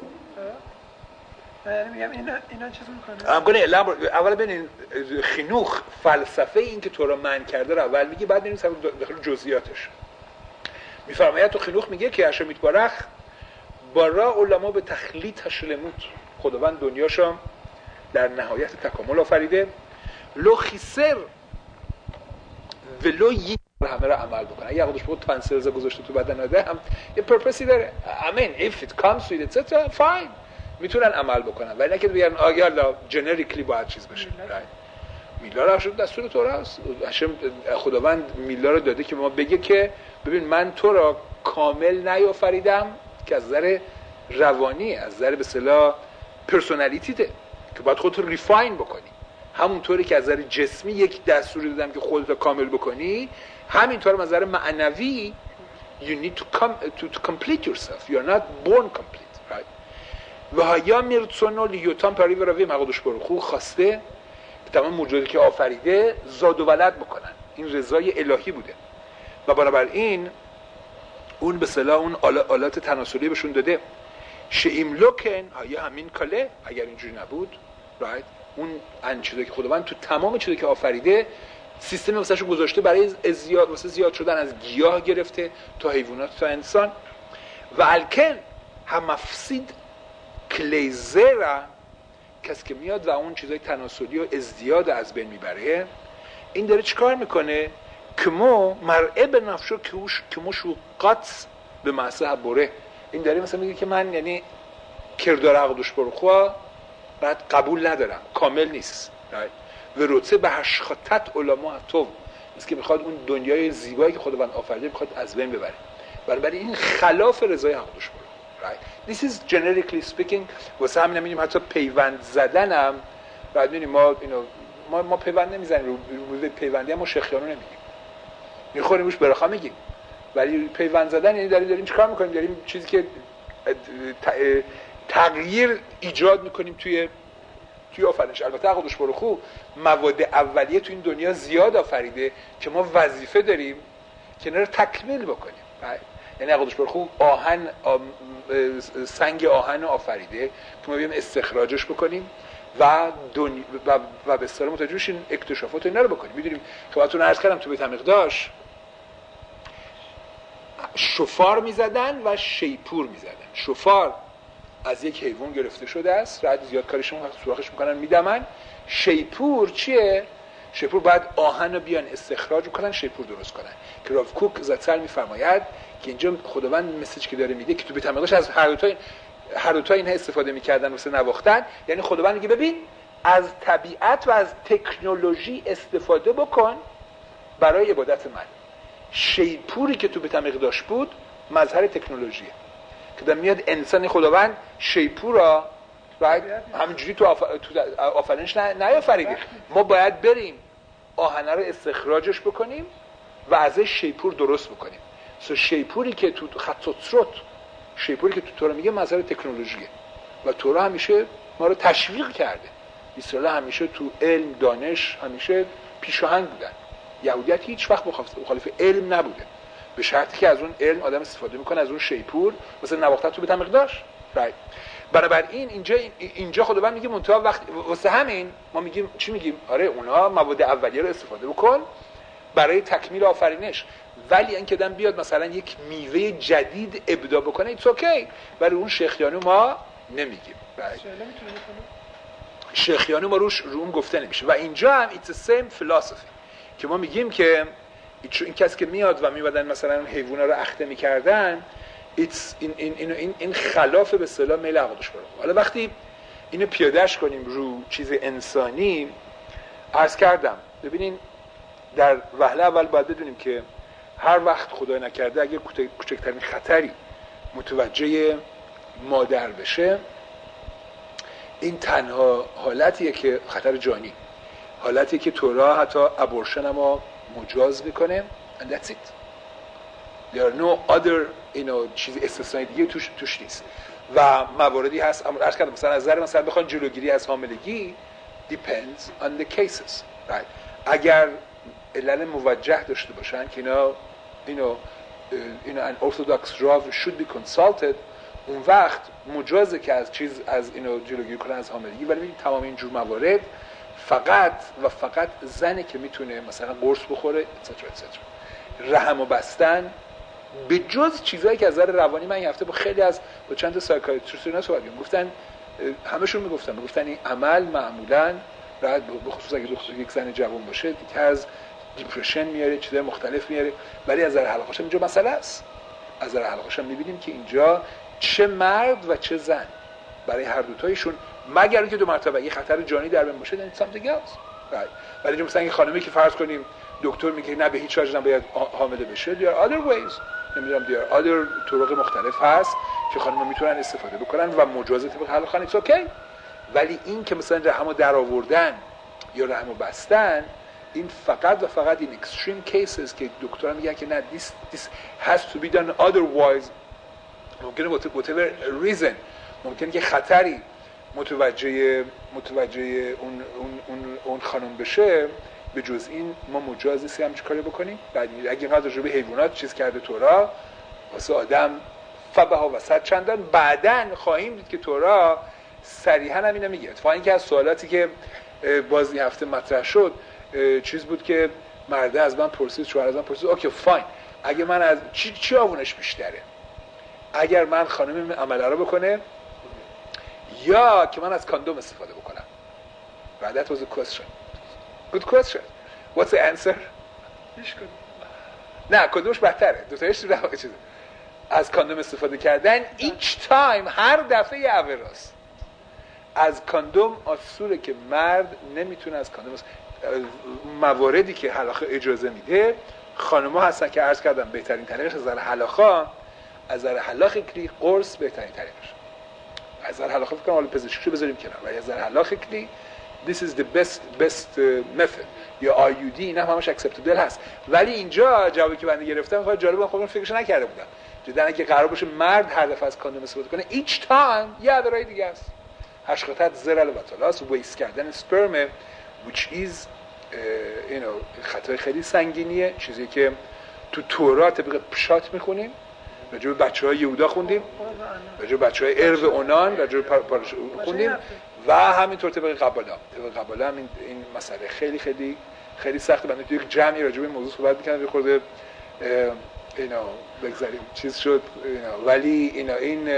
میگم اینا اینا چیزو میکنه. I'm gonna اول ببین خینوخ فلسفه این که تو رو من کرده رو اول میگه بعد میریم داخل جزئیاتش. میفرماید تو خینوخ میگه که هشم میتبارخ بارا علما به تخلیط هشلموت خداوند دنیاشو در نهایت تکامل آفریده لو خیسر ولو یک همه رو عمل بکنه. اگه خودش بود ترانسفرز گذاشته تو بدن آدم یه پرپسی داره. I mean if it comes to it et cetera fine میتونن عمل بکنن ولی نه که بگن آگه الله جنریکلی باید چیز بشه. میلا رو هشم دستور تو هست هشم خداوند میلا رو داده که ما بگه که ببین من تو را کامل نیافریدم که از نظر روانی از نظر به اصطلاح پرسونالیتیته که باید خودت رو ریفاین بکنی همونطوری که از نظر جسمی یک دستوری دادم که خودت رو کامل بکنی همینطور از نظر معنوی you need to come to, to complete yourself you are not born complete right. و هایا میرتسونو لیوتان پری و روی مقادش برخو خواسته تمام موجوداتی که آفریده زاد و ولد بکنن. این رضای الهی بوده و بنابراین اون به اصطلاح اون آلات تناسلی بهشون داده. شئیم لوکن هایا همین کاله اگر اینجوری نبود right. اون ان چیزی که خداوند تو تمام چیزی که آفریده سیستم واسهشو گذاشته برای زیاد واسه زیاد شدن از گیاه گرفته تا حیوانات تا انسان و الکن هم مفسید کلیزرا کسی که میاد و اون چیزای تناسلی و ازدیاد از بین میبره این داره چیکار میکنه که مو مرعه به نفشو که مو شو قطع به معصه بره. این داره مثلا میگه که من یعنی کردار عقدش برخوا بعد قبول ندارم کامل نیست و روته به هشخاتت علما تو است که میخواد اون دنیای زیبایی که خداوند آفریده میخواد از بین ببره. برای این خلاف رضای عقدش برخوا right. This is generically speaking واسه همین می‌بینیم حتی پیوند زدنم بعد می‌بینیم ما اینو ما ما پیوند نمیزنیم رو روی پیوندی ما شیخیانو نمیگیم میخوریم روش برخا میگیم ولی پیوند زدن یعنی داریم داریم چیکار می‌کنیم داریم چیزی که تغییر ایجاد می‌کنیم توی توی آفرینش. البته عقدش برخو مواد اولیه تو این دنیا زیاد آفریده که ما وظیفه داریم که اینا رو تکمیل بکنیم right. یعنی عقدش برخو آهن سنگ آهن آفریده که ما بیایم استخراجش بکنیم و دنیا و, و به اصطلاح متوجه بشین اکتشافات اینا رو بکنیم. می‌دونیم خدمتتون عرض کردم تو بیت عمیق‌داش شفار می‌زدن و شیپور می‌زدن. شفار از یک حیوان گرفته شده است رد زیاد کارشون سوراخش می‌کنن میدمن. شیپور چیه؟ شیپور بعد آهن رو بیان استخراج می‌کنن شیپور درست کنن که راو کوک زاتسر می‌فرماید که اینجا خداوند مسیج که داره میده که تو بیت عمیق‌داش از هر دو تا هر دو تا اینها استفاده می‌کردن واسه نواختن. یعنی خداوند میگه ببین از طبیعت و از تکنولوژی استفاده بکن برای عبادت من. شیپوری که تو بیت عمیق‌داش بود مظهر تکنولوژیه که در میاد انسان خداوند شیپورا بعد همینجوری تو آف... تو آفرینش نیافریده. ما باید بریم آهنه رو استخراجش بکنیم و ازش شیپور درست بکنیم. سو شیپوری که تو خطوتروت شیپوری که تو تورا میگه مظهر تکنولوژیه و تورا همیشه ما رو تشویق کرده اسرائیل همیشه تو علم دانش همیشه پیشاهنگ بودن. یهودیت هیچ وقت مخالف علم نبوده، به شرطی که از اون علم آدم استفاده میکنه، از اون شیپور مثلا نواختت تو به مقدارش. right. بنابراین اینجا اینجا خداوند میگه منتها وقت واسه همین ما میگیم چی میگیم؟ آره اونها مواد اولیه رو استفاده بکن برای تکمیل آفرینش، ولی اینکه دم بیاد مثلا یک میوه جدید ابداع بکنه ایتس اوکی، ولی اون شیخیانو ما نمیگیم. شیخیانو ما روش روم گفته نمیشه. و اینجا هم ایتس سیم فلسفی که ما میگیم که این کسی که میاد و میبادن مثلا حیوونا رو اخته میکردن ایتس این این این این, این خلاف به اصطلاح میل عقدش برو. حالا وقتی اینو پیادهش کنیم رو چیز انسانی، عرض کردم ببینین در وهله اول باید بدونیم که هر وقت خدای نکرده اگه کوچکترین خطری متوجه مادر بشه، این تنها حالتیه که خطر جانی، حالتیه که تورا حتی ابورشن هم مجاز میکنه and that's it. there are no other you know چیز استثنایی دیگه توش توش نیست. و مواردی هست اما عرض کردم مثلا از نظر مثلا بخوان جلوگیری از حاملگی depends on the cases right. اگر علل موجه داشته باشن که اینا اینو اینو an orthodox rav should be consulted، اون وقت مجازه که از چیز از اینو جلوگیری کنن از حاملگی. ولی ببین تمام این جور موارد فقط و فقط زنی که میتونه مثلا قرص بخوره اتسترا اتسترا. رحم و بستن به جز چیزایی که از نظر روانی، من این هفته با خیلی از با چند تا سایکیاتریست اینا صحبت کردم، گفتن همشون میگفتن میگفتن این عمل معمولاً به خصوص اگه دختر یک زن جوان باشه دیگه از دیپرشن میاره، چیزای مختلف میاره، ولی از نظر حلقه‌اش اینجا مسئله است. از نظر حلقه‌اش میبینیم که اینجا چه مرد و چه زن برای هر دو تایشون، مگر اینکه دو مرتبه یه خطر جانی در بین باشه then something else. ولی اینجا مثلا این خانمی که فرض کنیم دکتر میگه نه به هیچ وجه نباید حامله بشه، there are other ways، نمیدونم there are other طرق مختلف هست که خانم‌ها میتونن استفاده بکنن و مجازات به حال خانه it's okay. ولی این که مثلا رحمو در آوردن یا رحمو بستن، این فقط و فقط این extreme cases که دکترها میگن که نه this this has to be done otherwise، ممکنه whatever reason ممکنه که خطری متوجه متوجه اون اون اون اون خانم بشه، به جز این ما مجاز نیستیم همچین کاری بکنیم. بعد اگه اینقدر راجع به حیوانات چیز کرده تورا، واسه آدم فبها و صد چندان بعدن خواهیم دید که تورا صریحا هم اینو میگه. اتفاقا اینکه از سوالاتی که باز این هفته مطرح شد چیز بود که مرده از من پرسید، شوهر از من پرسید اوکی فاین، اگه من از چی چی آوونش بیشتره، اگر من خانم عمله رو بکنه یا که من از کاندوم استفاده بکنم؟ Right, that was a question. Good question. What's the answer? هیچ کدوم. نه کاندومش بهتره. دو تایش رو واقعا چیزه. از کاندوم استفاده کردن each time هر دفعه یه اوراست. از کاندوم اصوله که مرد نمیتونه از کاندوم مواردی که حلاخه اجازه میده، خانم‌ها هستن که عرض کردم بهترین طریقش از نظر حلاخا از نظر حلاخ کلی قرص بهترین طریقش. از نظر حلاخه فکر کنم حالا پزشکیشو بذاریم کنار، ولی از نظر حلاخ کلی this is the best best method. یا آی یو دی اینا همش acceptable هست. ولی اینجا جوابی که بنده گرفتم خیلی جالبه، خودم فکرش نکرده بودم. جدا اگه قرار باشه مرد هر دفعه از کاندوم استفاده کنه each time یه ادرای دیگه است. هشقطت زرل بطالاس ویست کردن سپرم which is uh, you know خطای خیلی سنگینیه، چیزی که تو تورات طبق پشات میخونیم، راجع به بچه‌های یهودا خوندیم، راجع به بچه‌های ارو اونان راجع به پارش خوندیم و همینطور طبق قبالا. طبق قبالا هم این, این مسئله خیلی خیلی خیلی سخته. من تو یک جمعی راجع به این موضوع صحبت می‌کردم، یه خورده اینا بگذاریم چیز شد اینا، ولی اینا این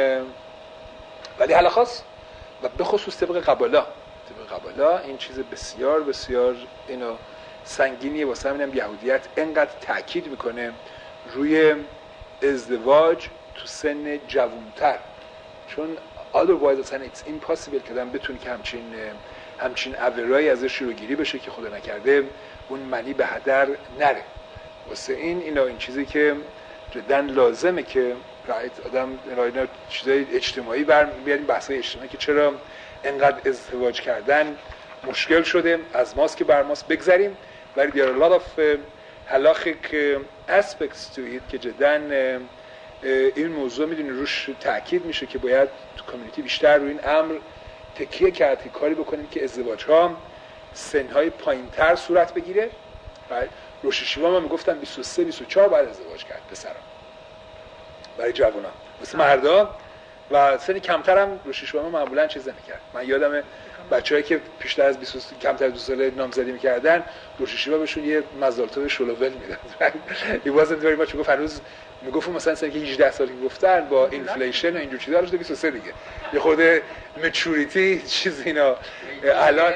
ولی حالا خاص و به خصوص طبق قبالا طبق قبالا این چیز بسیار بسیار اینو سنگینیه. واسه همینم یهودیت انقدر تاکید میکنه روی ازدواج تو سن جوانتر، چون otherwise اصلا it's impossible که آدم بتونه که همچین همچین اورایی ازش شروعگیری بشه که خدا نکرده اون منی به هدر نره. واسه این اینا این چیزی که جدا لازمه که رایت آدم اینا چیزای اجتماعی برمیاریم، بحثای اجتماعی که چرا انقدر ازدواج کردن مشکل شده، از ماست که بر ماست بگذریم. ولی there are a lot of halachic aspects to it که جدا این موضوع میدونی روش تاکید میشه که باید تو کامیونیتی بیشتر روی این امر تکیه کرد که کاری بکنیم که ازدواج ها سنهای پایین تر صورت بگیره. روش هاشیوا ما میگفتن بیست و سه بیست و چهار بعد ازدواج کرد پسرا برای جوونا، مثل مردا، و سن کمتر هم روش هاشیوا ما معمولا چیز نمی‌کرد. من یادمه بچه‌ای که بیشتر از بیست کمتر از دو ساله نامزدی می‌کردن روش هاشیوا بهشون یه مزالتو شلوول میداد. این واسه very much میگفت هنوز میگفتم مثلا سن که هجده سال گفتن با اینفلیشن و اینجور چیزا روش بیست و سه دیگه یه خورده مچوریتی چیز اینا الان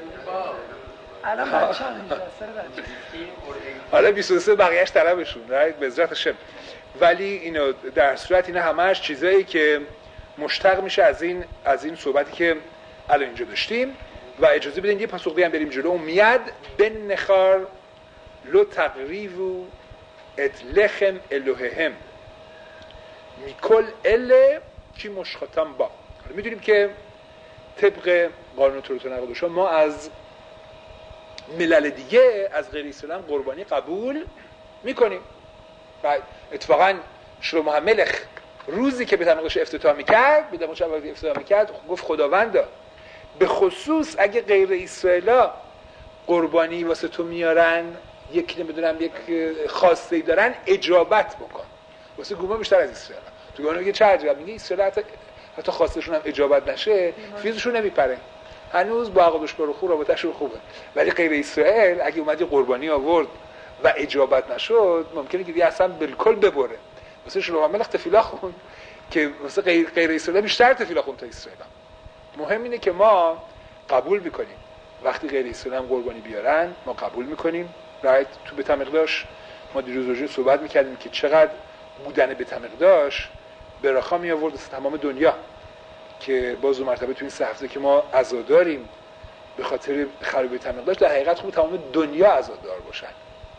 الان بچه‌ها اینجا سر بچه حالا بیست و سه بقیه‌اش طلبشون رایت به عزت شم. ولی اینو در صورت اینا همش چیزایی که مشتق میشه از این از این صحبتی که الان اینجا داشتیم. و اجازه بدین یه پاسخ دیگه بریم جلو. میاد بن نخار لو تقریبو ات لخم الوههم میکل ال کی مشخاتم با. حالا میدونیم که طبق قانون تورات و نقادش ما از ملل دیگه از غیر اسلام قربانی قبول میکنیم. و اتفاقا شلومو ملخ روزی که به تمقش افتتاح میکرد به تمقش افتتاح میکرد گفت خداوندا به خصوص اگه غیر اسرائیلا قربانی واسه تو میارن یک نمیدونم یک خواسته ای دارن اجابت بکن. واسه گوما بیشتر از اسرائیل تو گونا میگه چه عجب، میگه اسرائیل حتی حتی خواستشون هم اجابت نشه فیزشون نمیپره، هنوز با عقدش برو خوب رابطه‌شون خوبه. ولی غیر اسرائیل اگه اومد قربانی آورد و اجابت نشد ممکنه که دیگه اصلا بالکل ببره. واسه شلومو ملخ تفیلا خون که واسه غیر غیر اسرائیل بیشتر تفیلا خون تا اسرائیل. مهم اینه که ما قبول میکنیم وقتی غیر اسرائیل هم قربانی بیارن ما قبول میکنیم. رایت تو بیت مقدس ما دیروز راجع صحبت میکردیم که چقدر بودن بیت مقدس برخا می آورد از تمام دنیا، که باز دو مرتبه تو این سه هفته که ما عزاداریم به خاطر خراب بیت مقدس در حقیقت خوب تمام دنیا عزادار باشن،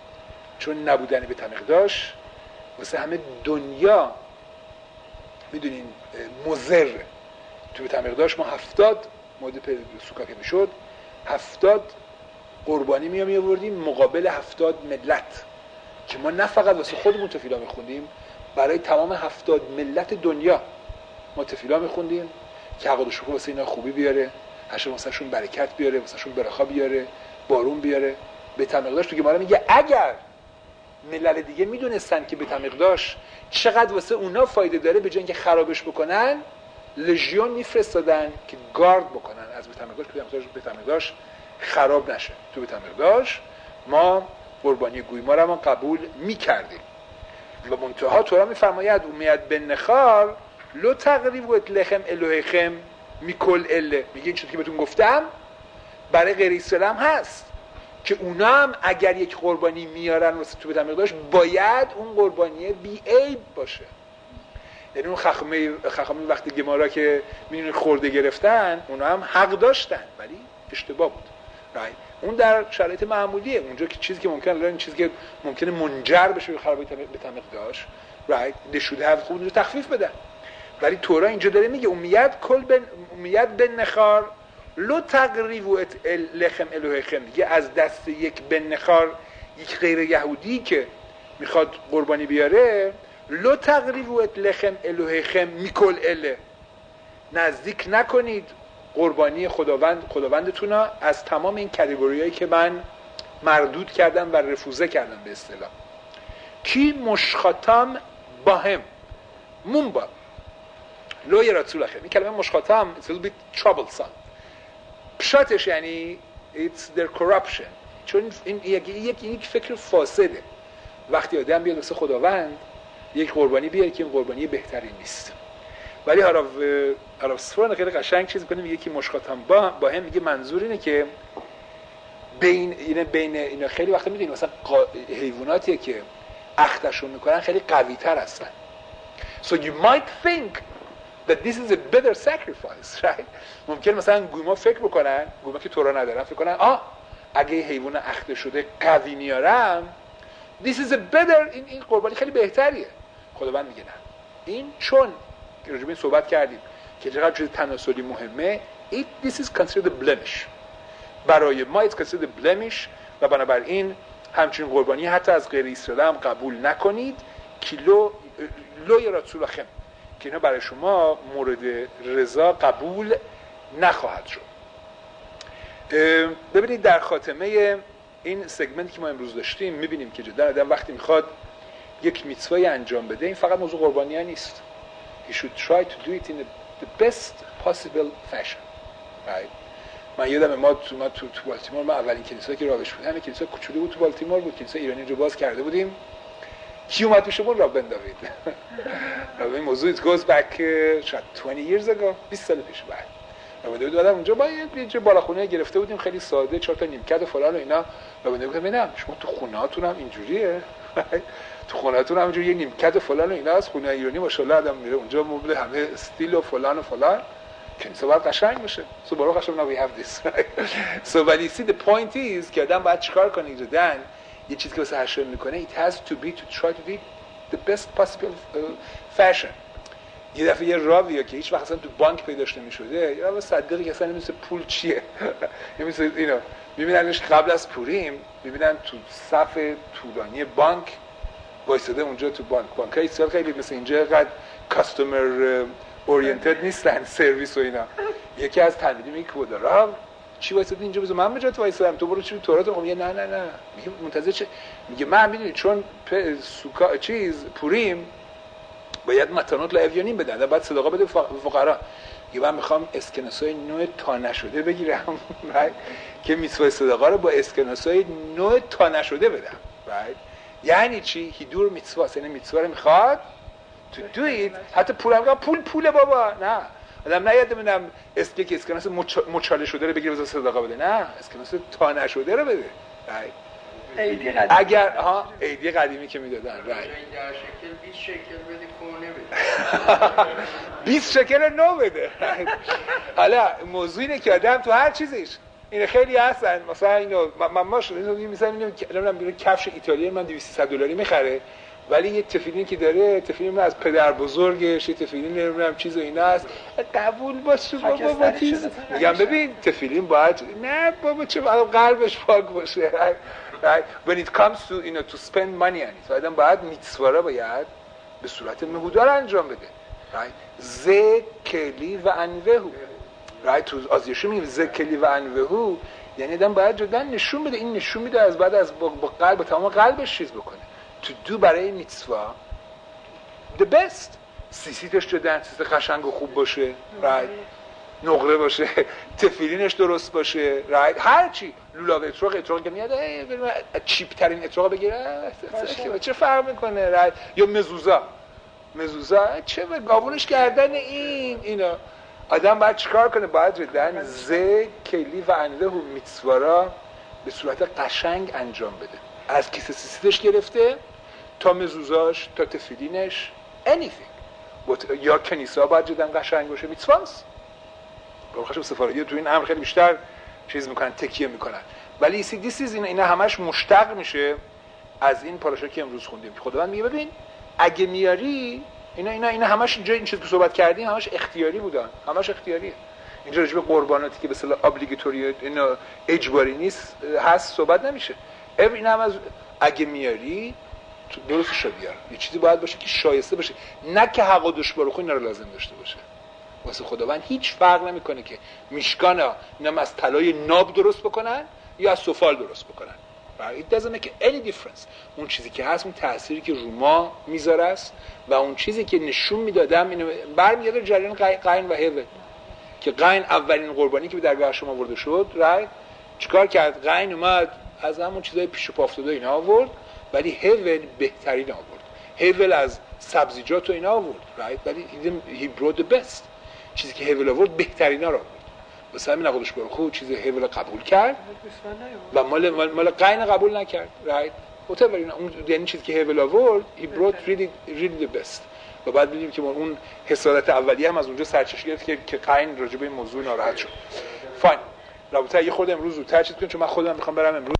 چون نبودن بیت مقدس واسه همه دنیا میدونین مضر. تو بیت مقدس ما هفتاد مورد سوکا که میشد هفتاد قربانی می آوردیم مقابل هفتاد ملت، که ما نه فقط واسه خودمون تفیلا میخوندیم، برای تمام هفتاد ملت دنیا ما تفیلا میخوندیم که حق و شکر واسه اینا خوبی بیاره، هشم واسه شون برکت بیاره، واسه شون برخا بیاره، بارون بیاره. بیت مقدس تو گمارا میگه اگر ملل دیگه میدونستن که بیت مقدس چقدر واسه اونا فایده داره به جای اینکه خرابش بکنن لژیون میفرستادن که گارد بکنن از بیت مقدس که بیت مقدس خراب نشه. تو بیت مقدس ما قربانی گویما را ما قبول میکردیم و منتها تورا میفرماید اومیت بن نخار لو تقریب و لخم الوهیخم میکل اله. میگه این چیزی که بهتون گفتم برای غیر اسرائیل هم هست که اونا هم اگر یک قربانی میارن واسه تو بیت مقدس باید اون قربانی بی عیب باشه. یعنی اون خخمه خخمه وقتی گمارا که میدونید خورده گرفتن اونا هم حق داشتن ولی اشتباه بود. رایت اون در شرایط معمولیه، اونجا که چیزی که ممکنه الان چیزی که ممکنه منجر بشه به خرابی بیت مقدس رایت نشوده هفت خوب اونجا تخفیف بدن. ولی تورا اینجا داره میگه امیت کل بن امیت بن نخار لو تقریب و لخم الوهیخم. دیگه از دست یک بن نخار یک غیر یهودی که میخواد قربانی بیاره لو تقریب و لخم الوهیخم میکل اله، نزدیک نکنید قربانی خداوند خداوندتونا از تمام این کاتگوریایی که من مردود کردم و رفوزه کردم به اصطلاح. کی مشخاتم باهم مونبا لو یراتولخه. این کلمه مشخاتم it's a little bit troublesome. پشاتش یعنی it's their corruption، چون این یک یک یک فکر فاسده. وقتی آدم بیاد واسه خداوند یک قربانی بیاره که این قربانی بهتری نیست. ولی حالا حالا سفران خیلی قشنگ چیز می‌کنه میگه که مشخاتم با با هم میگه منظور اینه که بین اینا بین اینا خیلی وقتا میدونید مثلا حیواناتیه که اختشون میکنن خیلی قوی‌تر هستن. So you might think that this is a better sacrifice, right? ممکن مثلا گوما فکر بکنن، گوما که تورا ندارن فکر کنن آه اگه حیوان اخته شده قوی میارم this is a better این این قربانی خیلی بهتریه. خداوند میگه نه، این چون که راجع به این صحبت کردیم که چقدر چیز تناسلی مهمه it this is considered a blemish برای ما it's considered a blemish و بنابراین همچین قربانی حتی از غیر اسرائیل هم قبول نکنید. کیلو لو یراتولخم که اینا برای شما مورد رضا قبول نخواهد شد. ببینید در خاتمه این سگمنتی که ما امروز داشتیم میبینیم که جدا آدم وقتی میخواد یک میتوایی انجام بده، این فقط موضوع قربانی نیست. He should try to do it in the best possible fashion. Right? من یادم ما تو ما تو, تو بالتیمور، ما اولین کلیسایی که راهش بود همین کلیسا کوچولو بود تو بالتیمور بود، کلیسا ایرانی رو باز کرده بودیم. کی اومد پیشمون؟ رابن داوید. این موضوع it goes back شاید twenty years ago، بیست سال پیش. بعد رابن داوید بعد اونجا با یه جای بالاخونه گرفته بودیم خیلی ساده، چهار تا نیمکت و فلان و اینا. رابن داوید ببینم شما تو خونه‌هاتون هم اینجوریه؟ تو خونه‌هاتون هم اینجوری یه نیمکت و فلان و اینا از خونه ایرانی ماشاءالله آدم میره اونجا مبل همه استیل و فلان و فلان. کنیسه باید قشنگ باشه. So برای قشنگ now we have this. So but you see the point is که آدم باید چیکار کنه جداً یه چیزی که واسه هشم میکنه it has to be to try to be the best possible uh, fashion. یه دفعه یه راویه که هیچ وقت اصلا تو بانک پیداش نمی‌شده، یا راو صدقی که اصلا نمی‌دونه پول چیه. نمی‌دونه اینا. می‌بیننش قبل از پوریم، می‌بینن تو صف طولانی بانک وایساده اونجا تو بانک. بانک‌های ایسرائیل خیلی مثل اینجا قد کاستومر اورینتد نیستن، سرویس و اینا. یکی از تلمیذی میگه که راو چی وایساده اینجا؟ بذار من به جات وایسادم، تو برو چی تورات؟ میگه نه نه نه. میگه منتظر چه؟ میگه من میدونی چون سوکا چیز پوریم باید متانات لاویانیم بدن، بعد صدقه بده فقرا. میگه من میخوام اسکناسای نوع تا نشده بگیرم که میسوای صدقه رو با اسکناسای نوع تا نشده بدم. یعنی چی؟ هیدور میتسوا، یعنی میتسوا رو میخواد تو دوید. حتی پولم میگم پول پوله بابا، نه آدم نیاد ببینم اسکی اسکناس مچاله شده رو بگیره بذار صدقه بده، نه اسکناس تا نشده رو بده. ایدی قدیمی اگر ها ایدی قدیمی که میدادن رای این ده شکل بیست شکل بده کونه بده بیست شکل نو بده. حالا موضوع اینه که آدم تو هر چیزیش این خیلی هستن، مثلا اینو من ماش میذارم اینو نمیدونم کفش ایتالیایی من دویست سیصد دلاری میخره، ولی یه تفیلین که داره تفیلین از پدر بزرگش، یه تفیلین نمیدونم چیز و اینا است، قبول باشه بابا با چیز میگم ببین تفیلین باید نه بابا چه قلبش پاک باشه. Right? When it comes to you know to spend money on it, آدم باید میتسوارا باید به صورت مهودار انجام بده. Right? ذکلی و انوهو. Right? تو آزیشو میگیم ذکلی و انوهو، یعنی آدم باید جدا نشون بده، این نشون میده از بعد از با, با قلب با تمام قلبش چیز بکنه. To do برای میتسوا the best. سیسیتش جدا سیست قشنگ و خوب باشه. Right? نقره باشه، تفیلینش درست باشه، رایت هر چی، لولاو اتروق اتروق که میاد چیپ ترین اتروق بگیره چه فرق میکنه، رایت یا مزوزا مزوزا چه گاوونش کردن این اینا. آدم باید چیکار کنه؟ باید ردن ز کلی و انوه و میتسوارا به صورت قشنگ انجام بده، از کیسه سیسیتش گرفته تا مزوزاش تا تفیلینش anything. یا کنیسا باید جدن قشنگ باشه، میتسواست خشم سفارگی تو این امر خیلی بیشتر چیز میکنن، تکیه میکنن. ولی سی دیس اینا اینا همش مشتق میشه از این پاراشا که امروز خوندیم. خداوند میگه ببین اگه میاری اینا اینا اینا همش اینجا این چیزی که صحبت کردیم همش اختیاری بودن، همش اختیاریه. اینجا راجع به قرباناتی که به اصطلاح ابلیگاتوری اینا اجباری نیست هست صحبت نمیشه. این هم از اگه میاری درستش رو بیار. یه چیزی باید باشه که شایسته باشه، نه که حق و دشوار خو اینا رو لازم داشته باشه. واسه خداوند هیچ فرق نمیکنه که میشکانا اینا از طلای ناب درست بکنن یا از سفال درست بکنن. It doesn't make any difference. اون چیزی که هست، اون تأثیری که رو ما میذاره است و اون چیزی که نشون میدادم اینو برمیگرده جریان قاین و هول که قاین اولین قربانی که به درگاه شما آورده شد، رایت چیکار کرد؟ قاین اومد از همون چیزای پیش پا افتاده اینا آورد، ولی هول بهترین آورد. هول از سبزیجات و اینا آورد، رایت ولی he brought the best. چیزی که هول آورد بهترینا رو آورد. واسه همین خودش برای خود چیز هول قبول کرد و مال مال, مال قاین قبول نکرد، رایت whatever اینا اون یعنی چیزی که هول آورد he brought really really the best. و بعد دیدیم که اون حسادت اولیه هم از اونجا سرچشمه گرفت که که قاین راجع به این موضوع ناراحت شد. فاین رابطه یه خورده امروز زودتر چیز کنیم چون من خودم میخوام برم امروز